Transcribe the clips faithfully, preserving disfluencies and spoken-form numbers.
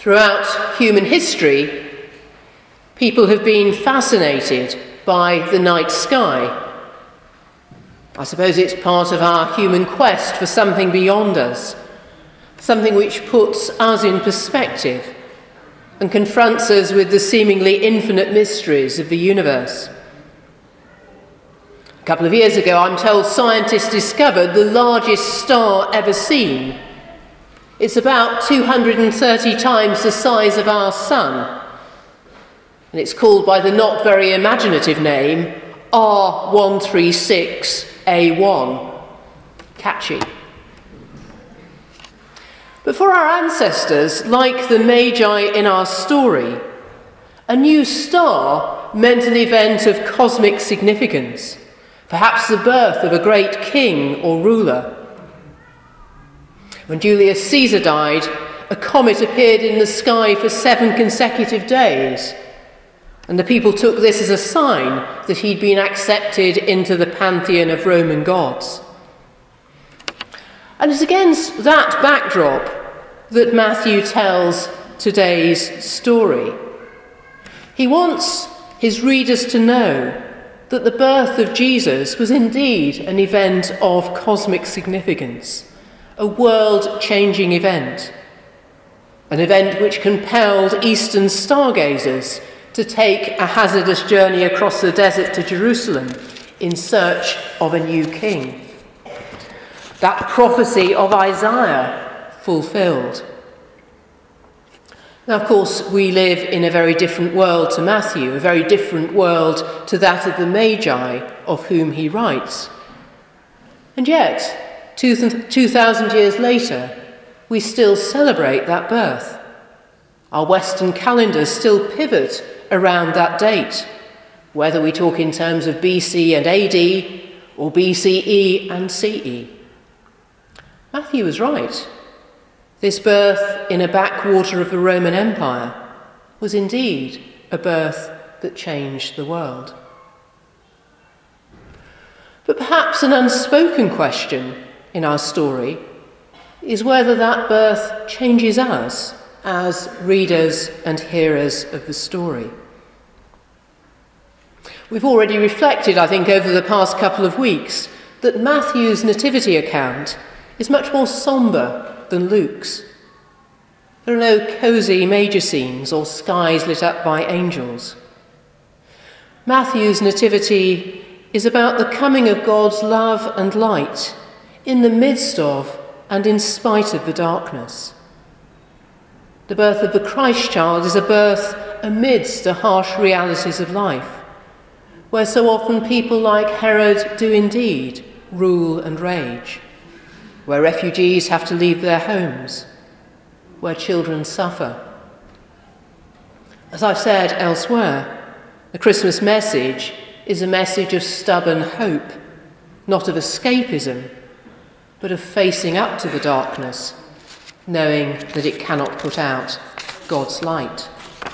Throughout human history, people have been fascinated by the night sky. I suppose it's part of our human quest for something beyond us, something which puts us in perspective and confronts us with the seemingly infinite mysteries of the universe. A couple of years ago, I'm told scientists discovered the largest star ever seen. It's about two hundred thirty times the size of our sun, and it's called by the not very imaginative name R one thirty-six A one. Catchy. But for our ancestors, like the Magi in our story, a new star meant an event of cosmic significance, perhaps the birth of a great king or ruler. When Julius Caesar died, a comet appeared in the sky for seven consecutive days, and the people took this as a sign that he'd been accepted into the pantheon of Roman gods. And it's against that backdrop that Matthew tells today's story. He wants his readers to know that the birth of Jesus was indeed an event of cosmic significance, a world-changing event, an event which compelled Eastern stargazers to take a hazardous journey across the desert to Jerusalem in search of a new king. That prophecy of Isaiah fulfilled. Now, of course, we live in a very different world to Matthew, a very different world to that of the Magi of whom he writes. And yet, two thousand years later, we still celebrate that birth. Our Western calendars still pivot around that date, whether we talk in terms of B C and A D or B C E and C E. Matthew was right. This birth in a backwater of the Roman Empire was indeed a birth that changed the world. But perhaps an unspoken question in our story is whether that birth changes us as readers and hearers of the story. We've already reflected, I think, over the past couple of weeks that Matthew's nativity account is much more sombre than Luke's. There are no cosy major scenes or skies lit up by angels. Matthew's nativity is about the coming of God's love and light in the midst of and in spite of the darkness. The birth of the Christ child is a birth amidst the harsh realities of life, where so often people like Herod do indeed rule and rage, where refugees have to leave their homes, where children suffer. As I've said elsewhere, the Christmas message is a message of stubborn hope, not of escapism, but of facing up to the darkness, knowing that it cannot put out God's light.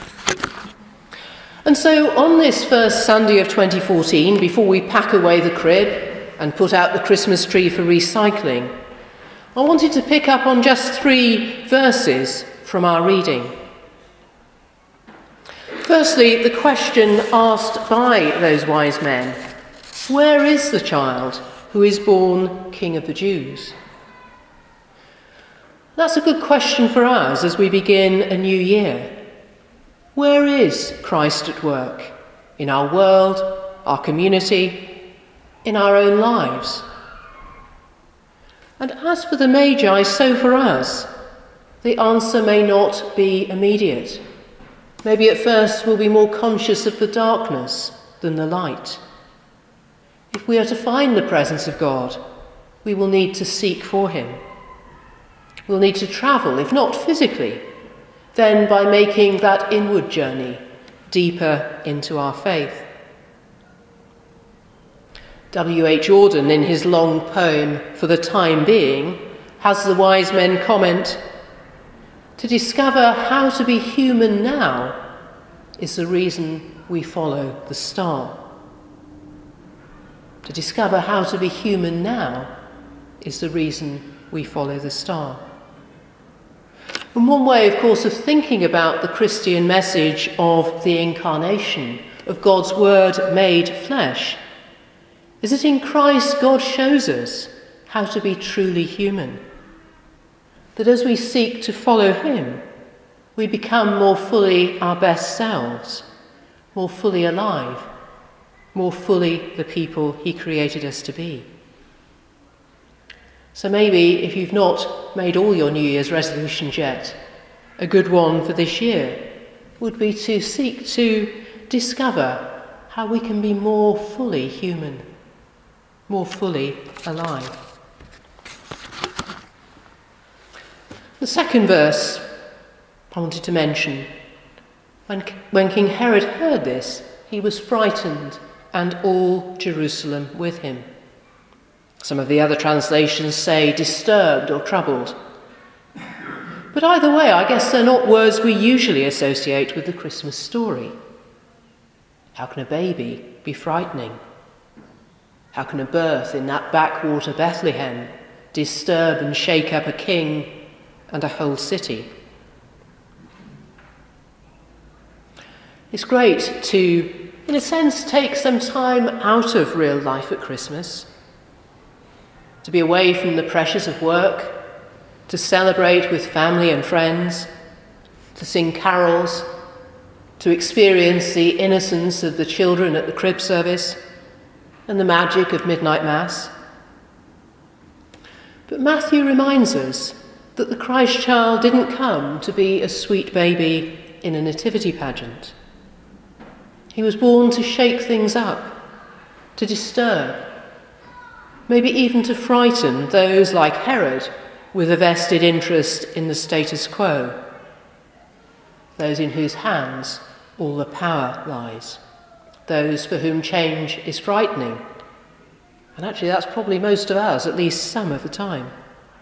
And so on this first Sunday of twenty fourteen, before we pack away the crib and put out the Christmas tree for recycling, I wanted to pick up on just three verses from our reading. Firstly, the question asked by those wise men, where is the child who is born King of the Jews? That's a good question for us as we begin a new year. Where is Christ at work in our world, our community, in our own lives? And as for the Magi, so for us, the answer may not be immediate. Maybe at first we'll be more conscious of the darkness than the light. If we are to find the presence of God, we will need to seek for him. We'll need to travel, if not physically, then by making that inward journey deeper into our faith. W H Auden, in his long poem For the Time Being, has the wise men comment, to discover how to be human now is the reason we follow the star. To discover how to be human now is the reason we follow the star. And one way, of course, of thinking about the Christian message of the incarnation, of God's word made flesh, is that in Christ God shows us how to be truly human. That as we seek to follow him, we become more fully our best selves, more fully alive, more fully the people he created us to be. So maybe if you've not made all your New Year's resolutions yet, a good one for this year would be to seek to discover how we can be more fully human, more fully alive. The second verse I wanted to mention, when, when King Herod heard this, he was frightened, and all Jerusalem with him. Some of the other translations say disturbed or troubled. But either way, I guess they're not words we usually associate with the Christmas story. How can a baby be frightening? How can a birth in that backwater Bethlehem disturb and shake up a king and a whole city? It's great to, in a sense, take some time out of real life at Christmas, to be away from the pressures of work, to celebrate with family and friends, to sing carols, to experience the innocence of the children at the crib service and the magic of midnight mass. But Matthew reminds us that the Christ child didn't come to be a sweet baby in a nativity pageant. He was born to shake things up, to disturb, maybe even to frighten those like Herod with a vested interest in the status quo, those in whose hands all the power lies, those for whom change is frightening. And actually that's probably most of us, at least some of the time.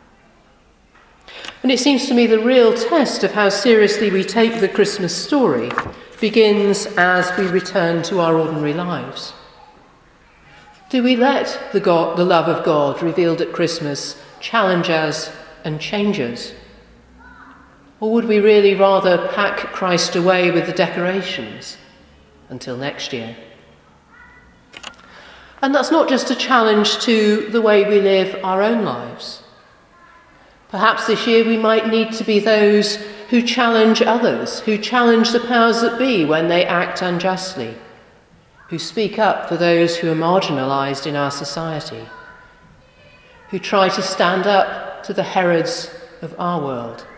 And it seems to me the real test of how seriously we take the Christmas story begins as we return to our ordinary lives. Do we let the, God, the love of God revealed at Christmas challenge us and change us? Or would we really rather pack Christ away with the decorations until next year? And that's not just a challenge to the way we live our own lives. Perhaps this year we might need to be those who challenge others, who challenge the powers that be when they act unjustly, who speak up for those who are marginalised in our society, who try to stand up to the Herods of our world.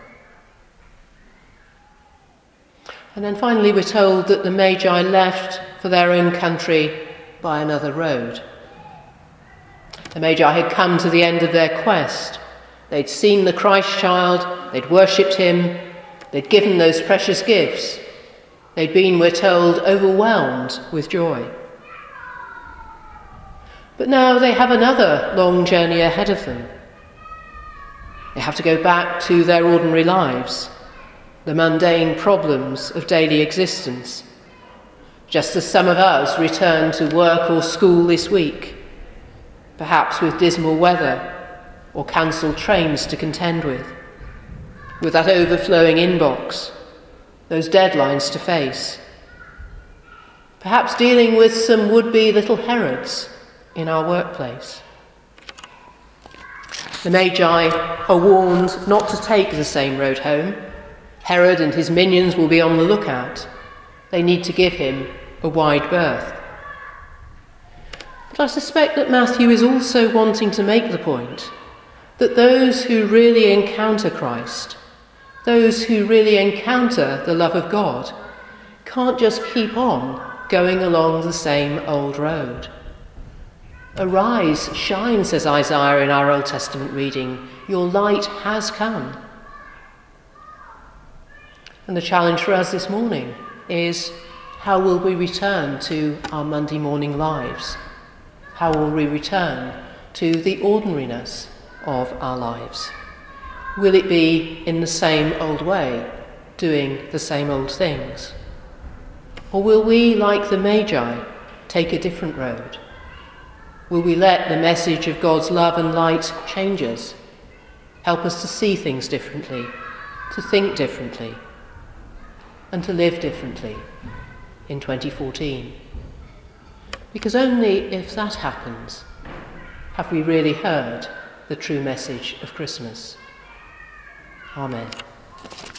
And then finally we're told that the Magi left for their own country by another road. The Magi had come to the end of their quest. They'd seen the Christ child, they'd worshipped him, they'd given those precious gifts. They'd been, we're told, overwhelmed with joy. But now they have another long journey ahead of them. They have to go back to their ordinary lives, the mundane problems of daily existence, just as some of us return to work or school this week, perhaps with dismal weather or cancelled trains to contend with, with that overflowing inbox, those deadlines to face, perhaps dealing with some would-be little Herods in our workplace. The Magi are warned not to take the same road home. Herod and his minions will be on the lookout. They need to give him a wide berth. But I suspect that Matthew is also wanting to make the point that those who really encounter Christ, those who really encounter the love of God, can't just keep on going along the same old road. Arise, shine, says Isaiah in our Old Testament reading. Your light has come. And the challenge for us this morning is, how will we return to our Monday morning lives? How will we return to the ordinariness of our lives? Will it be in the same old way, doing the same old things? Or will we, like the Magi, take a different road? Will we let the message of God's love and light change us, help us to see things differently, to think differently, and to live differently in twenty fourteen. Because only if that happens have we really heard the true message of Christmas. Amen.